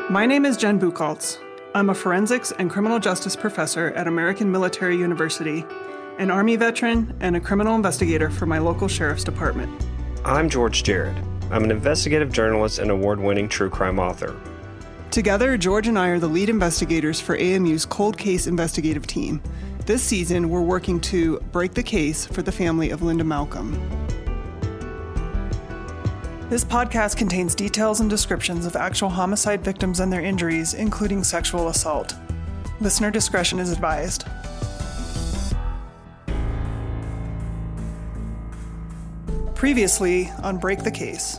My name is Jen Buchholz. I'm a forensics and criminal justice professor at American Military University, an Army veteran, and a criminal investigator for my local sheriff's department. I'm George Jarrett. I'm an investigative journalist and award-winning true crime author. Together, George and I are the lead investigators for AMU's Cold Case Investigative Team. This season, we're working to break the case for the family of Linda Malcolm. This podcast contains details and descriptions of actual homicide victims and their injuries, including sexual assault. Listener discretion is advised. Previously on Break the Case.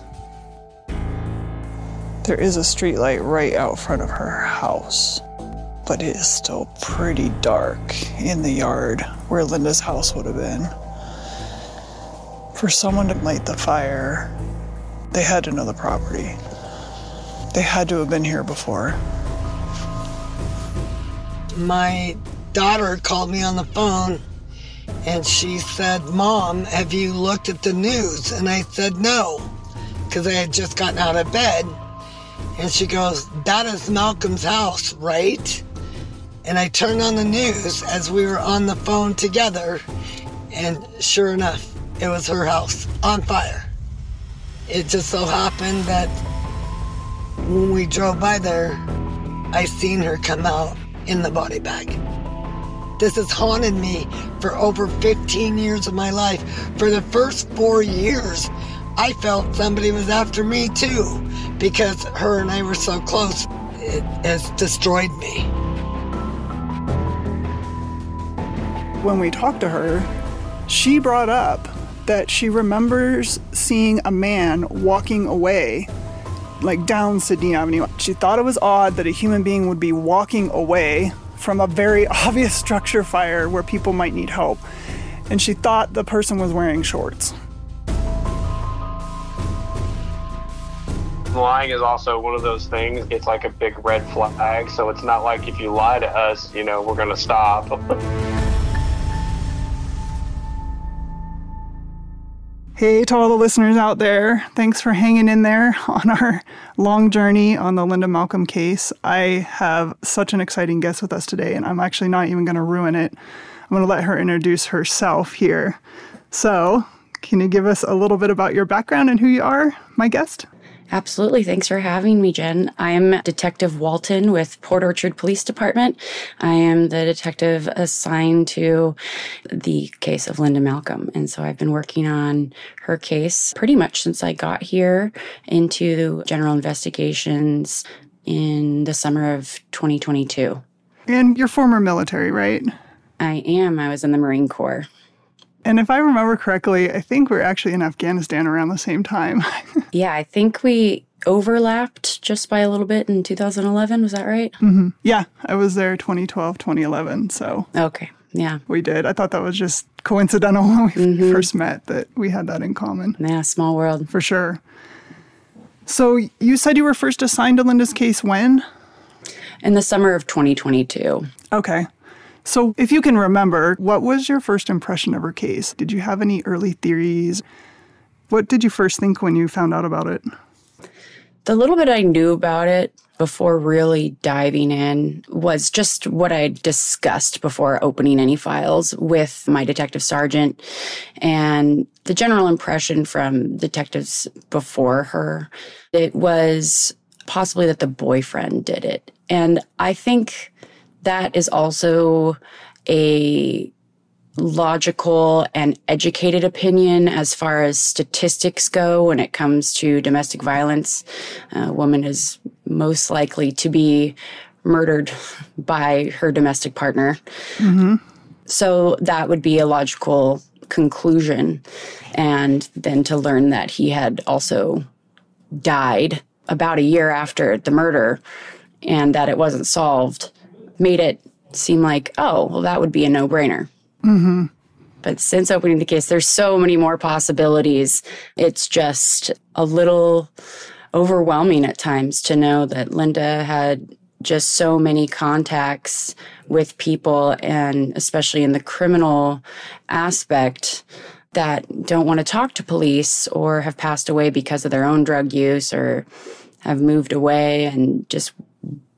There is a streetlight right out front of her house, but it is still pretty dark in the yard where Linda's house would have been. For someone to light the fire, they had to know the property. They had to have been here before. My daughter called me on the phone and she said, "Mom, have you looked at the news?" And I said no, because I had just gotten out of bed. And she goes, "That is Malcolm's house, right?" And I turned on the news as we were on the phone together, and sure enough, it was her house on fire. It just so happened that when we drove by there, I seen her come out in the body bag. This has haunted me for over 15 years of my life. For the first 4 years, I felt somebody was after me too, because her and I were so close. It has destroyed me. When we talked to her, she brought up that she remembers seeing a man walking away, like down Sydney Avenue. She thought it was odd that a human being would be walking away from a very obvious structure fire where people might need help. And she thought the person was wearing shorts. Lying is also one of those things. It's like a big red flag, so it's not like if you lie to us, we're going to stop. Hey to all the listeners out there, thanks for hanging in there on our long journey on the Linda Malcolm case. I have such an exciting guest with us today, and I'm actually not even going to ruin it. I'm going to let her introduce herself here. So, can you give us a little bit about your background and who you are, my guest? Absolutely. Thanks for having me, Jen. I'm Detective Walton with Port Orchard Police Department. I am the detective assigned to the case of Linda Malcolm. And so I've been working on her case pretty much since I got here into general investigations in the summer of 2022. And you're former military, right? I am. I was in the Marine Corps. And if I remember correctly, I think we're actually in Afghanistan around the same time. Yeah, I think we overlapped just by a little bit in 2011. Was that right? Mm-hmm. Yeah, I was there 2012, 2011. So okay, yeah. We did. I thought that was just coincidental when we first met that we had that in common. Yeah, small world. For sure. So you said you were first assigned to Linda's case when? In the summer of 2022. Okay. So if you can remember, what was your first impression of her case? Did you have any early theories? What did you first think when you found out about it? The little bit I knew about it before really diving in was just what I discussed before opening any files with my detective sergeant. And the general impression from detectives before her, it was possibly that the boyfriend did it. And I think that is also a logical and educated opinion as far as statistics go when it comes to domestic violence. A woman is most likely to be murdered by her domestic partner. Mm-hmm. So that would be a logical conclusion. And then to learn that he had also died about a year after the murder and that it wasn't solved made it seem like, oh, well, that would be a no-brainer. Mm-hmm. But since opening the case, there's so many more possibilities. It's just a little overwhelming at times to know that Linda had just so many contacts with people, and especially in the criminal aspect, that don't want to talk to police or have passed away because of their own drug use or have moved away and just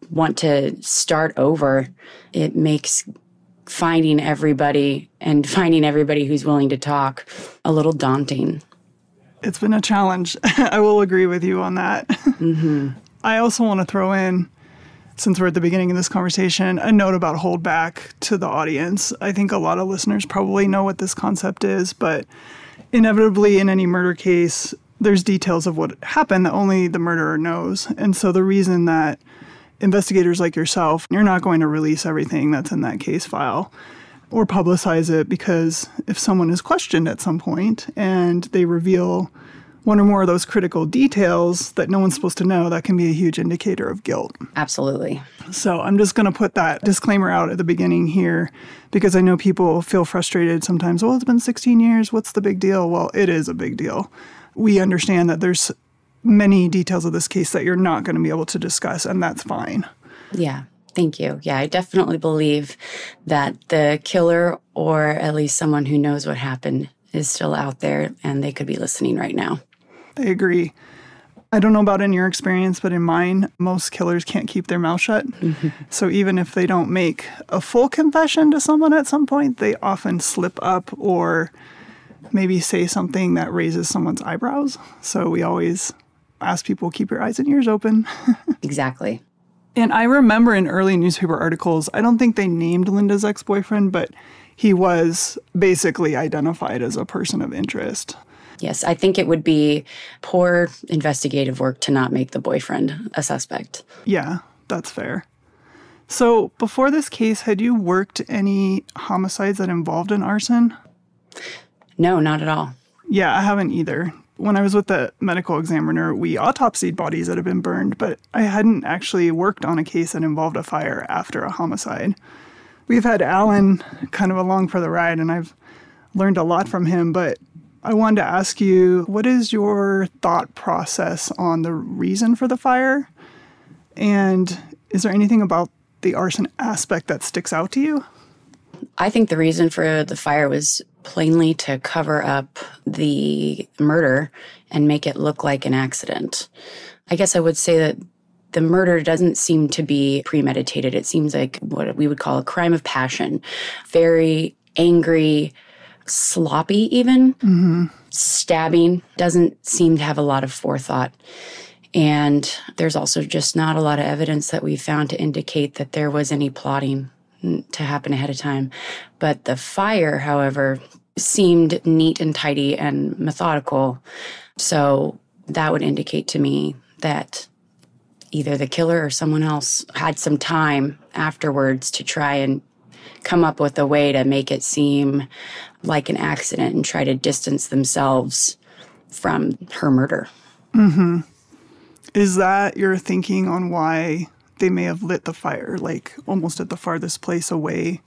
want to start over, it makes finding everybody who's willing to talk a little daunting. It's been a challenge. I will agree with you on that. Mm-hmm. I also want to throw in, since we're at the beginning of this conversation, a note about holdback to the audience. I think a lot of listeners probably know what this concept is, but inevitably in any murder case, there's details of what happened that only the murderer knows. And so the reason that investigators like yourself, you're not going to release everything that's in that case file or publicize it, because if someone is questioned at some point and they reveal one or more of those critical details that no one's supposed to know, that can be a huge indicator of guilt. Absolutely. So I'm just going to put that disclaimer out at the beginning here, because I know people feel frustrated sometimes. Well, it's been 16 years. What's the big deal? Well, it is a big deal. We understand that there's many details of this case that you're not going to be able to discuss, and that's fine. Yeah. Thank you. Yeah, I definitely believe that the killer, or at least someone who knows what happened, is still out there, and they could be listening right now. I agree. I don't know about in your experience, but in mine, most killers can't keep their mouth shut. Mm-hmm. So even if they don't make a full confession to someone at some point, they often slip up or maybe say something that raises someone's eyebrows. So we always ask people, keep your eyes and ears open. Exactly. And I remember in early newspaper articles, I don't think they named Linda's ex-boyfriend, but he was basically identified as a person of interest. Yes, I think it would be poor investigative work to not make the boyfriend a suspect. Yeah, that's fair. So before this case, had you worked any homicides that involved an arson? No, not at all. Yeah, I haven't either. When I was with the medical examiner, we autopsied bodies that had been burned, but I hadn't actually worked on a case that involved a fire after a homicide. We've had Alan kind of along for the ride, and I've learned a lot from him, but I wanted to ask you, what is your thought process on the reason for the fire? And is there anything about the arson aspect that sticks out to you? I think the reason for the fire was plainly to cover up the murder and make it look like an accident. I guess I would say that the murder doesn't seem to be premeditated. It seems like what we would call a crime of passion. Very angry, sloppy even. Mm-hmm. Stabbing. Doesn't seem to have a lot of forethought. And there's also just not a lot of evidence that we found to indicate that there was any plotting to happen ahead of time. But the fire, however, seemed neat and tidy and methodical. So that would indicate to me that either the killer or someone else had some time afterwards to try and come up with a way to make it seem like an accident and try to distance themselves from her murder. Mm-hmm. Is that your thinking on why they may have lit the fire, like almost at the farthest place away?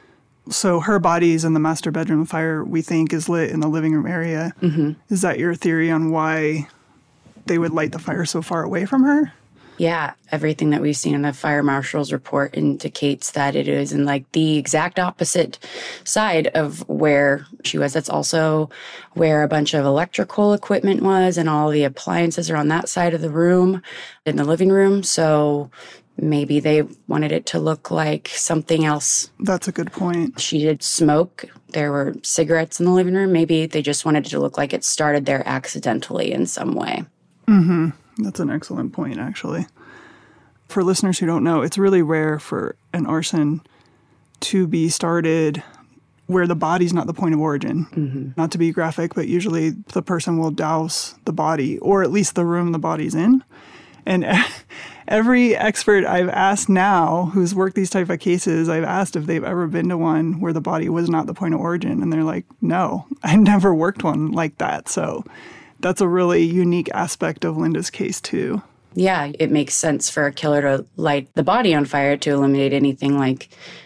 So her body's in the master bedroom. The fire, we think, is lit in the living room area. Mm-hmm. Is that your theory on why they would light the fire so far away from her? Yeah, everything that we've seen in the fire marshal's report indicates that it is in like the exact opposite side of where she was. That's also where a bunch of electrical equipment was, and all the appliances are on that side of the room in the living room. So maybe they wanted it to look like something else. That's a good point. She did smoke. There were cigarettes in the living room. Maybe they just wanted it to look like it started there accidentally in some way. Mm-hmm. That's an excellent point, actually. For listeners who don't know, it's really rare for an arson to be started where the body's not the point of origin. Mm-hmm. Not to be graphic, but usually the person will douse the body, or at least the room the body's in. And every expert I've asked now who's worked these type of cases, I've asked if they've ever been to one where the body was not the point of origin. And they're like, no, I never worked one like that. So that's a really unique aspect of Linda's case, too. Yeah, it makes sense for a killer to light the body on fire to eliminate anything like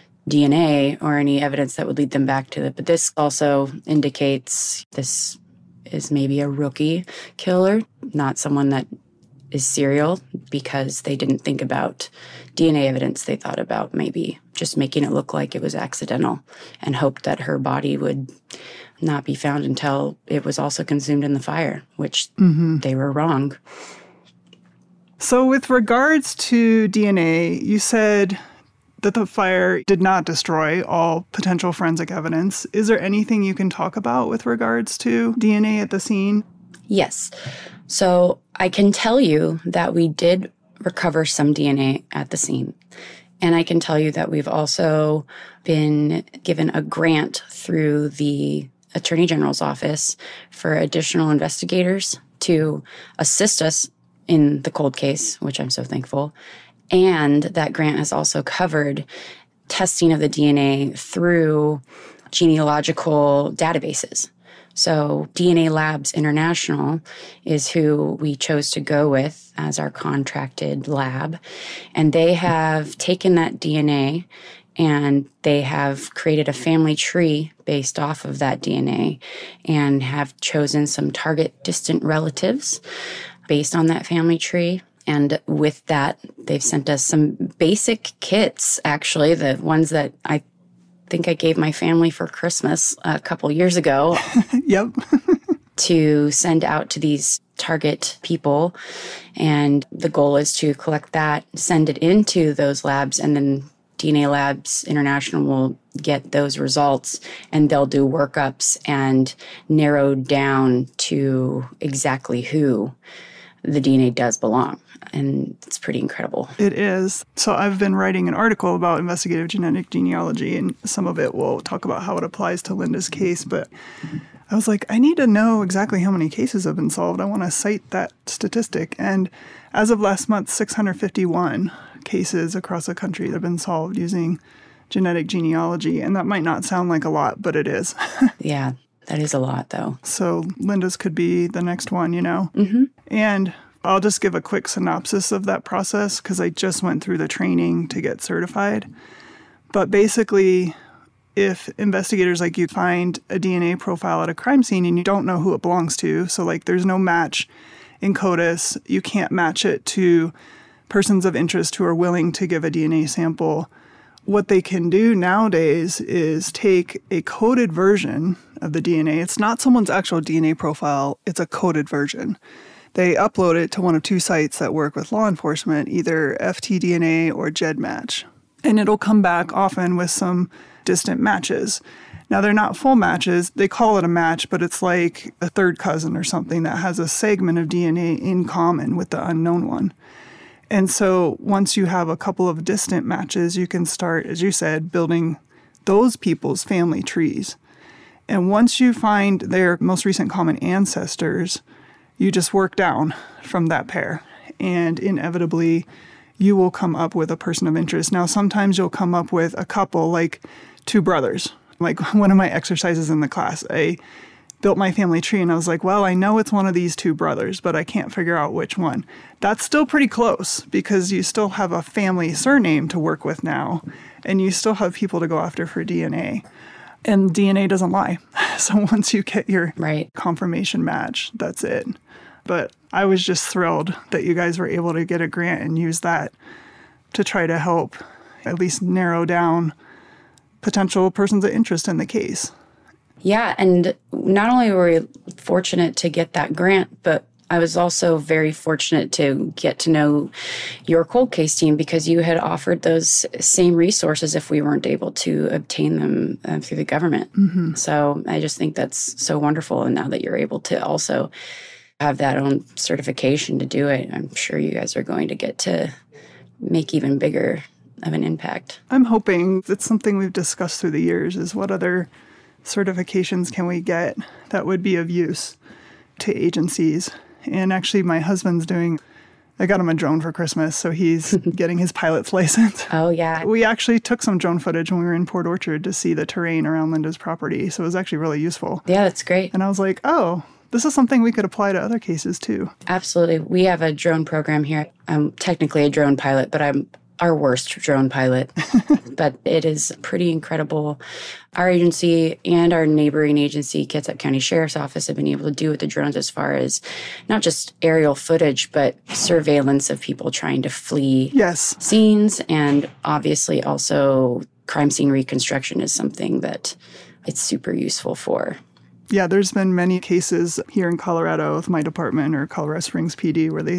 DNA or any evidence that would lead them back to it. But this also indicates this is maybe a rookie killer, not someone that is serial, because they didn't think about DNA evidence. They thought about maybe just making it look like it was accidental and hoped that her body would not be found until it was also consumed in the fire, which they were wrong. So with regards to DNA, you said that the fire did not destroy all potential forensic evidence. Is there anything you can talk about with regards to DNA at the scene? Yes. So I can tell you that we did recover some DNA at the scene. And I can tell you that we've also been given a grant through the Attorney General's office for additional investigators to assist us in the cold case, which I'm so thankful. And that grant has also covered testing of the DNA through genealogical databases. So DNA Labs International is who we chose to go with as our contracted lab. And they have taken that DNA and they have created a family tree based off of that DNA and have chosen some target distant relatives based on that family tree. And with that, they've sent us some basic kits, actually, the ones that I think I gave my family for Christmas a couple years ago. Yep. To send out to these target people. And the goal is to collect that, send it into those labs, and then DNA Labs International will get those results and they'll do workups and narrow down to exactly who the DNA does belong. And it's pretty incredible. It is. So I've been writing an article about investigative genetic genealogy, and some of it will talk about how it applies to Linda's case. But I was like, I need to know exactly how many cases have been solved. I want to cite that statistic. And as of last month, 651 cases across the country have been solved using genetic genealogy. And that might not sound like a lot, but it is. Yeah, that is a lot, though. So Linda's could be the next one, you know? Mm-hmm. And I'll just give a quick synopsis of that process because I just went through the training to get certified. But basically, if investigators like you find a DNA profile at a crime scene and you don't know who it belongs to, so like there's no match in CODIS, you can't match it to persons of interest who are willing to give a DNA sample, what they can do nowadays is take a coded version of the DNA. It's not someone's actual DNA profile, it's a coded version. They upload it to one of two sites that work with law enforcement, either FTDNA or GEDmatch. And it'll come back often with some distant matches. Now, they're not full matches. They call it a match, but it's like a third cousin or something that has a segment of DNA in common with the unknown one. And so once you have a couple of distant matches, you can start, as you said, building those people's family trees. And once you find their most recent common ancestors, you just work down from that pair, and inevitably you will come up with a person of interest. Now, sometimes you'll come up with a couple, like two brothers. Like one of my exercises in the class, I built my family tree and I was like, well, I know it's one of these two brothers, but I can't figure out which one. That's still pretty close because you still have a family surname to work with now, and you still have people to go after for DNA. And DNA doesn't lie. So once you get your confirmation match, that's it. But I was just thrilled that you guys were able to get a grant and use that to try to help at least narrow down potential persons of interest in the case. Yeah, and not only were we fortunate to get that grant, but I was also very fortunate to get to know your cold case team because you had offered those same resources if we weren't able to obtain them through the government. Mm-hmm. So I just think that's so wonderful. And now that you're able to also have that own certification to do it, I'm sure you guys are going to get to make even bigger of an impact. I'm hoping it's something we've discussed through the years is what other certifications can we get that would be of use to agencies. And actually, my husband's I got him a drone for Christmas, so he's getting his pilot's license. Oh, yeah. We actually took some drone footage when we were in Port Orchard to see the terrain around Linda's property, so it was actually really useful. Yeah, that's great. And I was like, oh, this is something we could apply to other cases, too. Absolutely. We have a drone program here. I'm technically a drone pilot, but I'm our worst drone pilot. But it is pretty incredible. Our agency and our neighboring agency, Kitsap County Sheriff's Office, have been able to do with the drones as far as not just aerial footage, but surveillance of people trying to flee scenes. And obviously also crime scene reconstruction is something that it's super useful for. Yeah, there's been many cases here in Colorado with my department or Colorado Springs PD where they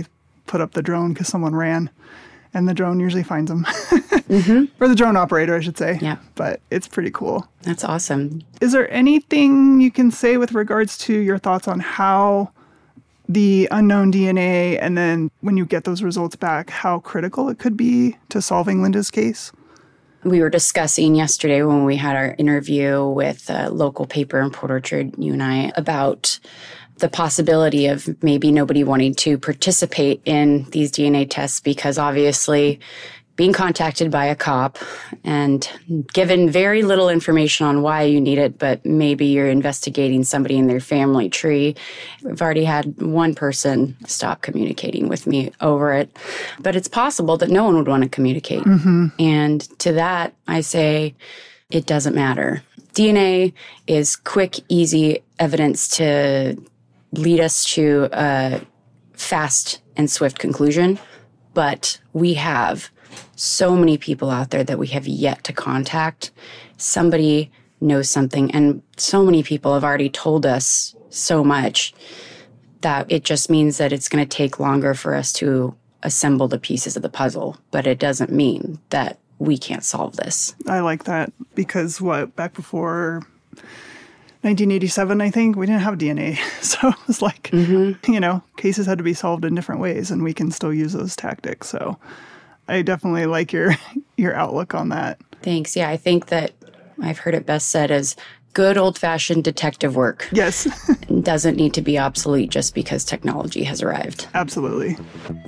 put up the drone because someone ran, and the drone usually finds them. Or the drone operator, I should say. Yeah. But it's pretty cool. That's awesome. Is there anything you can say with regards to your thoughts on how the unknown DNA, and then when you get those results back, how critical it could be to solving Linda's case? We were discussing yesterday when we had our interview with a local paper in Port Orchard, you and I, about the possibility of maybe nobody wanting to participate in these DNA tests because obviously being contacted by a cop and given very little information on why you need it, but maybe you're investigating somebody in their family tree. We've already had one person stop communicating with me over it, but it's possible that no one would want to communicate. And to that, I say, it doesn't matter. DNA is quick, easy evidence to lead us to a fast and swift conclusion, but we have so many people out there that we have yet to contact. Somebody knows something, and so many people have already told us so much that it just means that it's going to take longer for us to assemble the pieces of the puzzle, but it doesn't mean that we can't solve this. I like that because back before 1987, I think, we didn't have DNA. So it was like, cases had to be solved in different ways, and we can still use those tactics. So I definitely like your outlook on that. Thanks. Yeah, I think that I've heard it best said as good old-fashioned detective work. Yes. Doesn't need to be obsolete just because technology has arrived. Absolutely.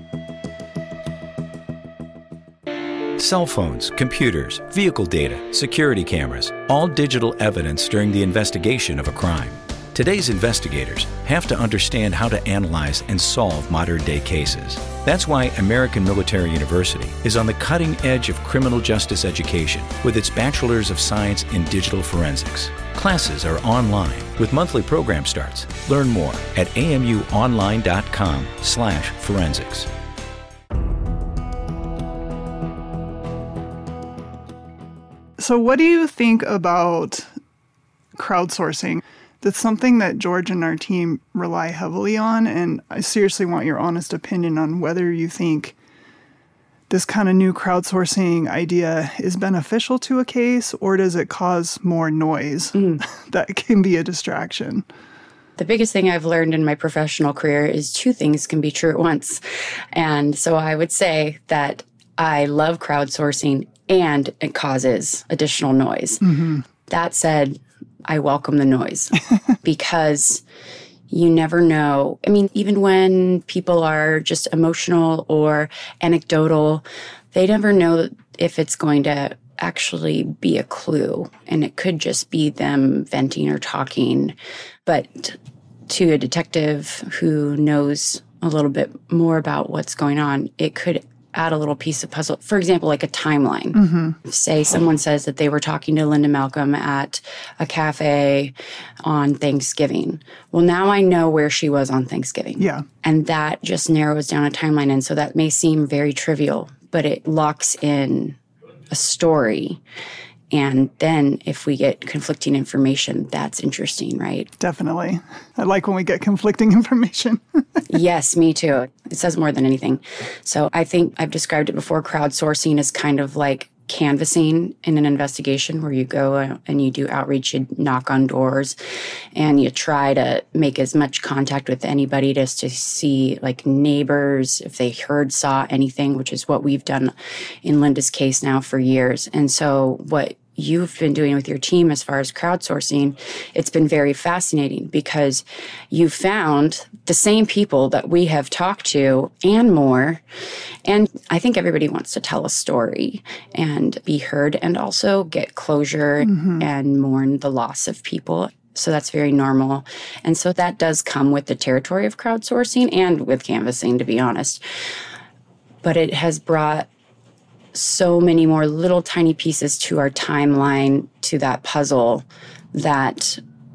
Cell phones, computers, vehicle data, security cameras, all digital evidence during the investigation of a crime. Today's investigators have to understand how to analyze and solve modern-day cases. That's why American Military University is on the cutting edge of criminal justice education with its Bachelor's of Science in Digital Forensics. Classes are online with monthly program starts. Learn more at amuonline.com/forensics. So what do you think about crowdsourcing? That's something that George and our team rely heavily on, and I seriously want your honest opinion on whether you think this kind of new crowdsourcing idea is beneficial to a case, or does it cause more noise that can be a distraction? The biggest thing I've learned in my professional career is two things can be true at once. And so I would say that I love crowdsourcing and it causes additional noise. That said, I welcome the noise because you never know. I mean, even when people are just emotional or anecdotal, they never know if it's going to actually be a clue. And it could just be them venting or talking. But to a detective who knows a little bit more about what's going on, it could add a little piece of puzzle. For example, like a timeline. Say someone says that they were talking to Linda Malcolm at a cafe on Thanksgiving. Well, now I know where she was on Thanksgiving. Yeah. And that just narrows down a timeline. And so that may seem very trivial, but it locks in a story. And then if we get conflicting information, that's interesting, right? Definitely. I like when we get conflicting information. Yes, me too. It says more than anything. So I think I've described it before. Crowdsourcing is kind of like canvassing in an investigation where you go and you do outreach, you knock on doors, and you try to make as much contact with anybody just to see like neighbors, if they saw anything, which is what we've done in Linda's case now for years. And so what you've been doing with your team as far as crowdsourcing, it's been very fascinating because you found the same people that we have talked to and more. And I think everybody wants to tell a story and be heard and also get closure and mourn the loss of people. So that's very normal. And so that does come with the territory of crowdsourcing and with canvassing, to be honest. But it has brought so many more little tiny pieces to our timeline, to that puzzle, that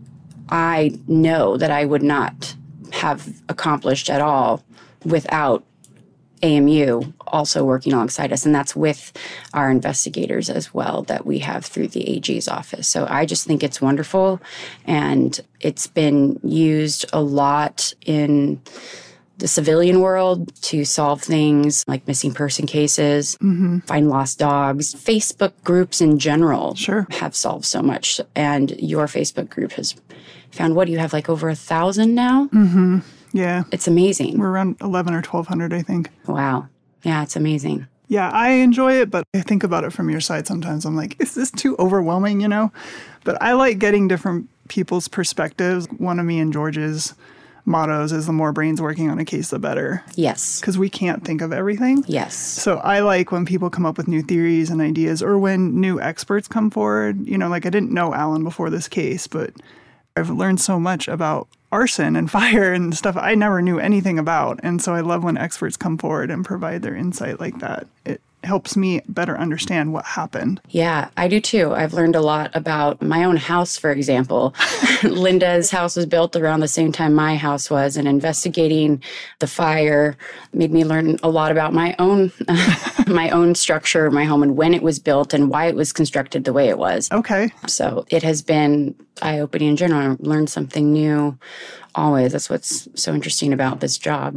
I know that I would not have accomplished at all without AMU also working alongside us. And that's with our investigators as well that we have through the AG's office. So I just think it's wonderful. And it's been used a lot in the civilian world to solve things like missing person cases, find lost dogs. Facebook groups in general have solved so much. And your Facebook group has found, what do you have, like over 1,000 now? Yeah. It's amazing. We're around 11 or 1,200, I think. Wow. Yeah, it's amazing. Yeah, I enjoy it, but I think about it from your side sometimes. I'm like, is this too overwhelming, you know? But I like getting different people's perspectives. One of me and George's mottos is the more brains working on a case, the better. Yes. Because we can't think of everything. Yes. So I like when people come up with new theories and ideas, or when new experts come forward. You know, like I didn't know Alan before this case, but I've learned so much about arson and fire and stuff I never knew anything about. And so I love when experts come forward and provide their insight like that. It helps me better understand what happened. Yeah, I do too. I've learned a lot about my own house, for example. Linda's house was built around the same time my house was, and investigating the fire made me learn a lot about my own my own structure, my home, and when it was built and why it was constructed the way it was. Okay. So it has been eye-opening in general. I learned something new always. That's what's so interesting about this job.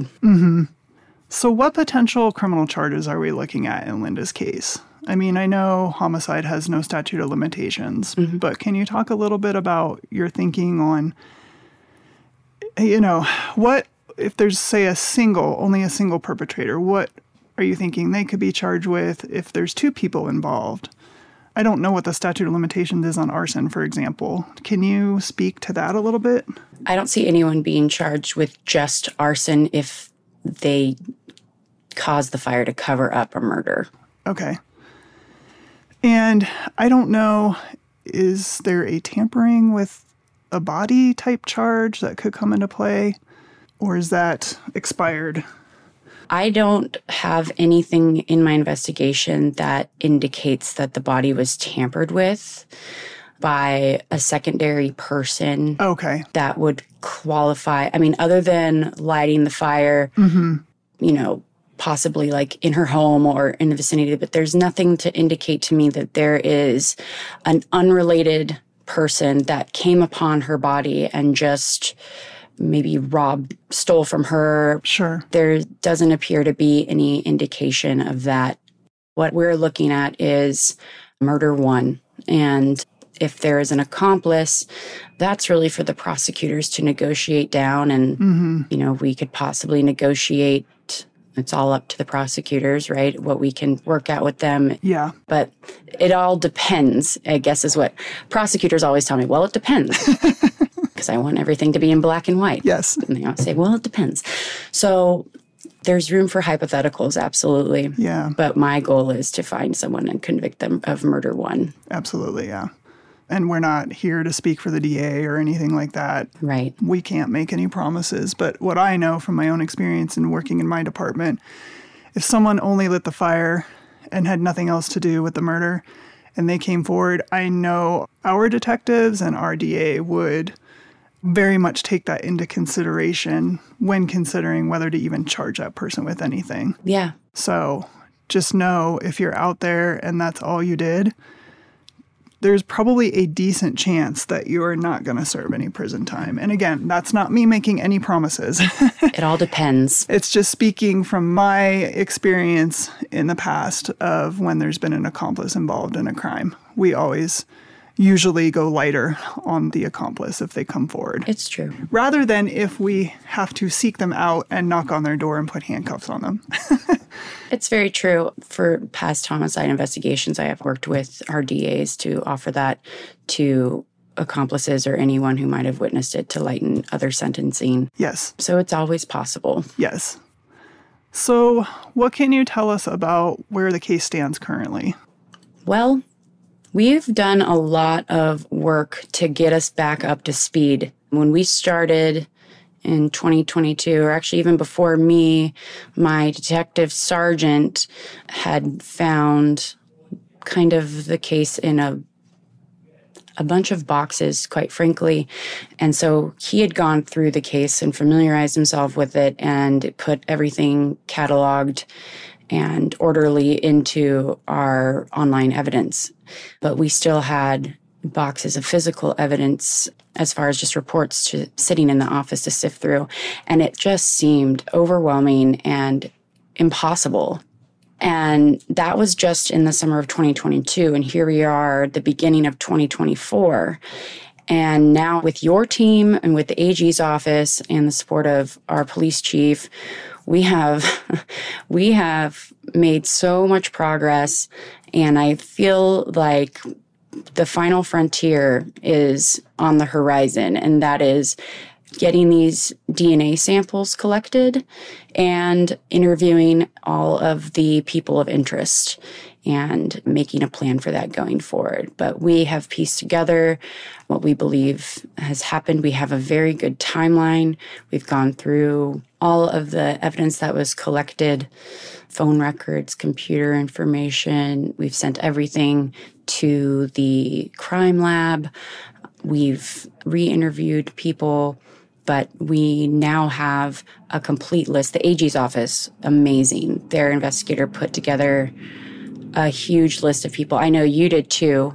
So what potential criminal charges are we looking at in Linda's case? I mean, I know homicide has no statute of limitations, but can you talk a little bit about your thinking on, you know, what if there's, say, only a single perpetrator, what are you thinking they could be charged with if there's two people involved? I don't know what the statute of limitations is on arson, for example. Can you speak to that a little bit? I don't see anyone being charged with just arson if they caused the fire to cover up a murder. Okay. And I don't know, is there a tampering with a body type charge that could come into play? Or is that expired? I don't have anything in my investigation that indicates that the body was tampered with by a secondary person. Okay. That would qualify. I mean, other than lighting the fire, you know, possibly like in her home or in the vicinity, but there's nothing to indicate to me that there is an unrelated person that came upon her body and just maybe stole from her. Sure. There doesn't appear to be any indication of that. What we're looking at is murder one. And if there is an accomplice, that's really for the prosecutors to negotiate down. And, you know, we could possibly negotiate. It's all up to the prosecutors, right? What we can work out with them. Yeah. But it all depends, I guess, is what prosecutors always tell me. Well, it depends. Because I want everything to be in black and white. Yes. And they always say, well, it depends. So there's room for hypotheticals, absolutely. Yeah. But my goal is to find someone and convict them of murder one. Absolutely, yeah. And we're not here to speak for the DA or anything like that. Right. We can't make any promises. But what I know from my own experience in working in my department, if someone only lit the fire and had nothing else to do with the murder and they came forward, I know our detectives and our DA would very much take that into consideration when considering whether to even charge that person with anything. Yeah. So just know if you're out there and that's all you did, there's probably a decent chance that you are not going to serve any prison time. And again, that's not me making any promises. It all depends. It's just speaking from my experience in the past of when there's been an accomplice involved in a crime. We always usually go lighter on the accomplice if they come forward. It's true. Rather than if we have to seek them out and knock on their door and put handcuffs on them. It's very true. For past homicide investigations, I have worked with our DAs to offer that to accomplices or anyone who might have witnessed it to lighten other sentencing. Yes. So it's always possible. Yes. So what can you tell us about where the case stands currently? Well, we've done a lot of work to get us back up to speed. When we started in 2022, or actually even before me, my detective sergeant had found kind of the case in a bunch of boxes, quite frankly. And so he had gone through the case and familiarized himself with it and put everything cataloged and orderly into our online evidence. But we still had boxes of physical evidence as far as just reports sitting in the office to sift through. And it just seemed overwhelming and impossible. And that was just in the summer of 2022. And here we are at the beginning of 2024. And now with your team and with the AG's office and the support of our police chief, we have made so much progress. And I feel like the final frontier is on the horizon, and that is getting these DNA samples collected and interviewing all of the people of interest and making a plan for that going forward. But we have pieced together what we believe has happened. We have a very good timeline. We've gone through all of the evidence that was collected, phone records, computer information. We've sent everything to the crime lab. We've re-interviewed people, but we now have a complete list. The AG's office, amazing. Their investigator put together a huge list of people. I know you did too.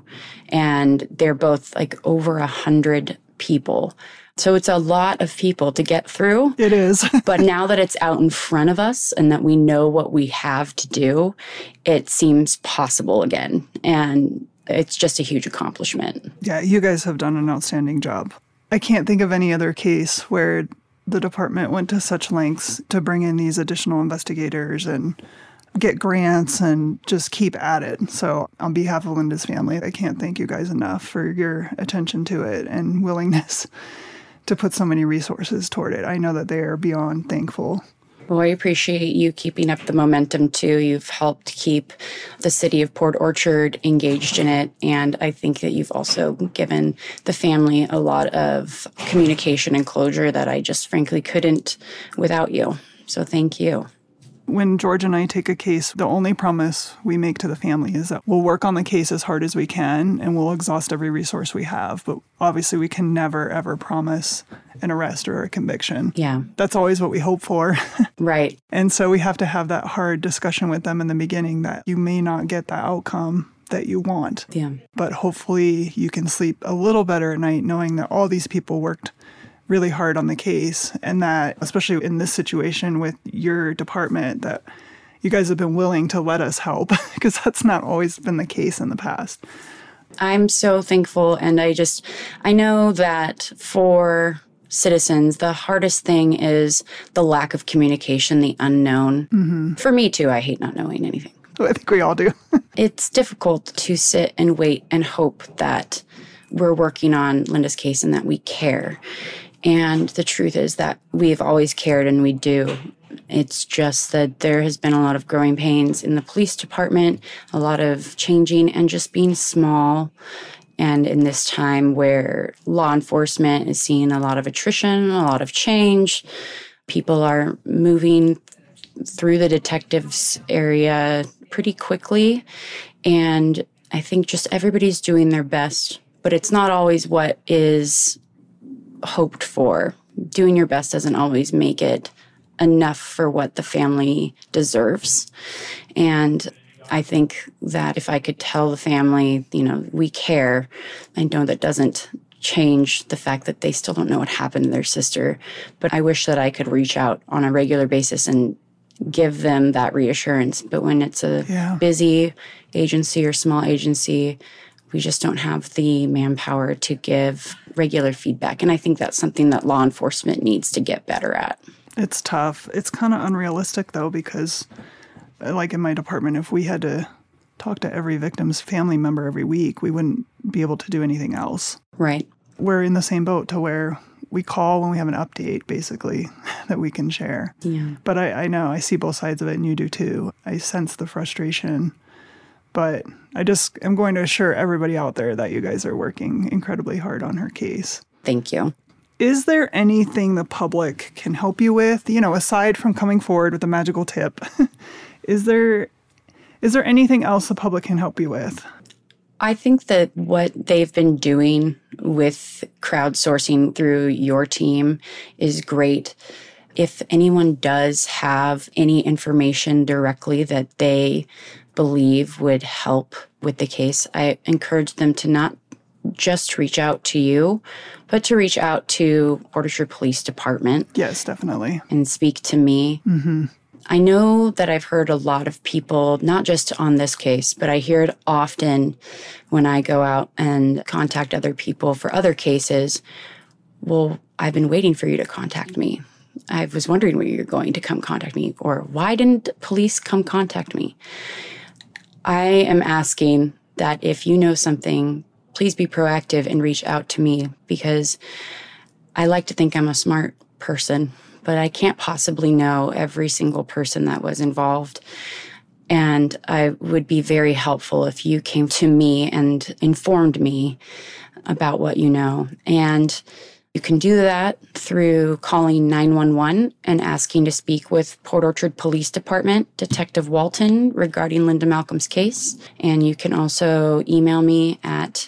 And they're both like over 100 people. So it's a lot of people to get through. It is. But now that it's out in front of us and that we know what we have to do, it seems possible again. And it's just a huge accomplishment. Yeah, you guys have done an outstanding job. I can't think of any other case where the department went to such lengths to bring in these additional investigators and get grants and just keep at it. So on behalf of Linda's family, I can't thank you guys enough for your attention to it and willingness to put so many resources toward it. I know that they are beyond thankful. Well, I appreciate you keeping up the momentum, too. You've helped keep the city of Port Orchard engaged in it. And I think that you've also given the family a lot of communication and closure that I just frankly couldn't without you. So thank you. When George and I take a case, the only promise we make to the family is that we'll work on the case as hard as we can and we'll exhaust every resource we have. But obviously we can never, ever promise an arrest or a conviction. Yeah. That's always what we hope for. Right. And so we have to have that hard discussion with them in the beginning that you may not get the outcome that you want. Yeah. But hopefully you can sleep a little better at night knowing that all these people worked really hard on the case, and that, especially in this situation with your department, that you guys have been willing to let us help, because that's not always been the case in the past. I'm so thankful, and I know that for citizens, the hardest thing is the lack of communication, the unknown. Mm-hmm. For me, too, I hate not knowing anything. I think we all do. It's difficult to sit and wait and hope that we're working on Linda's case and that we care. And the truth is that we've always cared, and we do. It's just that there has been a lot of growing pains in the police department, a lot of changing and just being small. And in this time where law enforcement is seeing a lot of attrition, a lot of change, people are moving through the detectives area pretty quickly. And I think just everybody's doing their best, but it's not always what is hoped for. Doing your best doesn't always make it enough for what the family deserves. And I think that if I could tell the family, we care, I know that doesn't change the fact that they still don't know what happened to their sister. But I wish that I could reach out on a regular basis and give them that reassurance. But when it's a busy agency or small agency, we just don't have the manpower to give regular feedback. And I think that's something that law enforcement needs to get better at. It's tough. It's kind of unrealistic, though, because like in my department, if we had to talk to every victim's family member every week, we wouldn't be able to do anything else. Right. We're in the same boat to where we call when we have an update, basically, that we can share. Yeah. But I know, I see both sides of it, and you do too. I sense the frustration. But I just am going to assure everybody out there that you guys are working incredibly hard on her case. Thank you. Is there anything the public can help you with, aside from coming forward with a magical tip? Is there anything else the public can help you with? I think that what they've been doing with crowdsourcing through your team is great. If anyone does have any information directly that they believe would help with the case, I encourage them to not just reach out to you, but to reach out to Port Orchard Police Department. Yes, definitely. And speak to me. Mm-hmm. I know that I've heard a lot of people, not just on this case, but I hear it often when I go out and contact other people for other cases. Well, I've been waiting for you to contact me. I was wondering when you're going to come contact me, or why didn't police come contact me? I am asking that if you know something, please be proactive and reach out to me, because I like to think I'm a smart person, but I can't possibly know every single person that was involved. And I would be very helpful if you came to me and informed me about what you know. And you can do that through calling 911 and asking to speak with Port Orchard Police Department, Detective Walton, regarding Linda Malcolm's case. And you can also email me at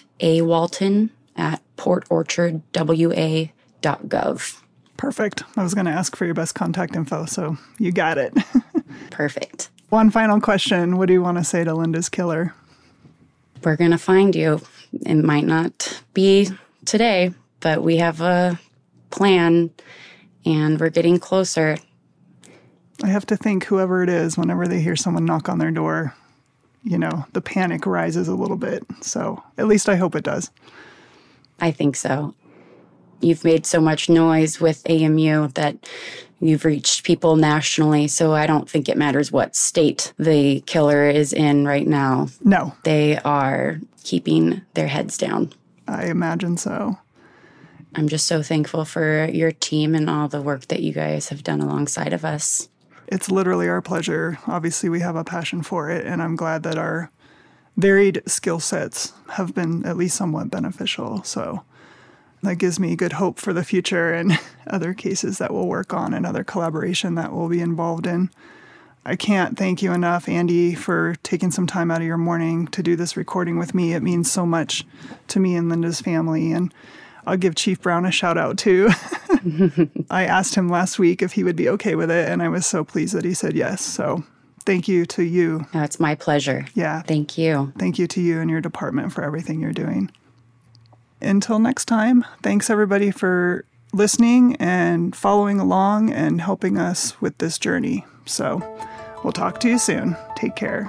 awalton@portorchardwa.gov. Perfect. I was going to ask for your best contact info, so you got it. Perfect. One final question. What do you want to say to Linda's killer? We're going to find you. It might not be today, but we have a plan, and we're getting closer. I have to think whoever it is, whenever they hear someone knock on their door, the panic rises a little bit. So at least I hope it does. I think so. You've made so much noise with AMU that you've reached people nationally, so I don't think it matters what state the killer is in right now. No. They are keeping their heads down. I imagine so. I'm just so thankful for your team and all the work that you guys have done alongside of us. It's literally our pleasure. Obviously, we have a passion for it, and I'm glad that our varied skill sets have been at least somewhat beneficial. So that gives me good hope for the future and other cases that we'll work on and other collaboration that we'll be involved in. I can't thank you enough, Andy, for taking some time out of your morning to do this recording with me. It means so much to me and Linda's family, and I'll give Chief Brown a shout out too. I asked him last week if he would be okay with it, and I was so pleased that he said yes. So thank you to you. Oh, it's my pleasure. Yeah. Thank you. Thank you to you and your department for everything you're doing. Until next time, thanks everybody for listening and following along and helping us with this journey. So we'll talk to you soon. Take care.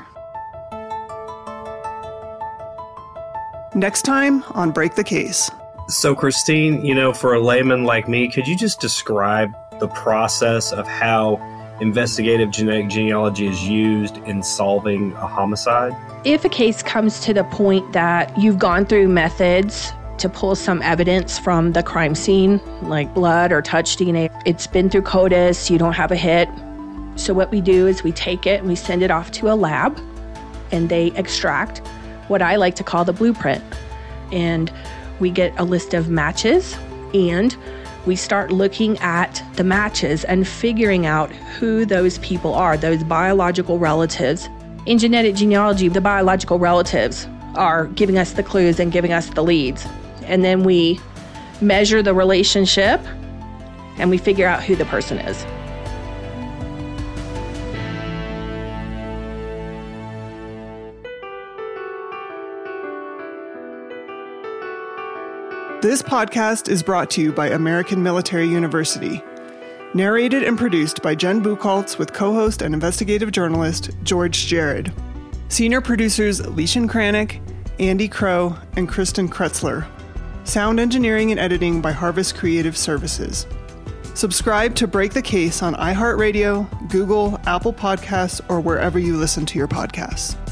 Next time on Break the Case. So, Christine, for a layman like me, could you just describe the process of how investigative genetic genealogy is used in solving a homicide? If a case comes to the point that you've gone through methods to pull some evidence from the crime scene, like blood or touch DNA, it's been through CODIS, you don't have a hit. So what we do is we take it and we send it off to a lab, and they extract what I like to call the blueprint. And we get a list of matches, and we start looking at the matches and figuring out who those people are, those biological relatives. In genetic genealogy, the biological relatives are giving us the clues and giving us the leads. And then we measure the relationship and we figure out who the person is. This podcast is brought to you by American Military University. Narrated and produced by Jen Buchholz with co-host and investigative journalist George Jared. Senior producers Leishan Kranick, Andy Crow, and Kristen Kretzler. Sound engineering and editing by Harvest Creative Services. Subscribe to Break the Case on iHeartRadio, Google, Apple Podcasts, or wherever you listen to your podcasts.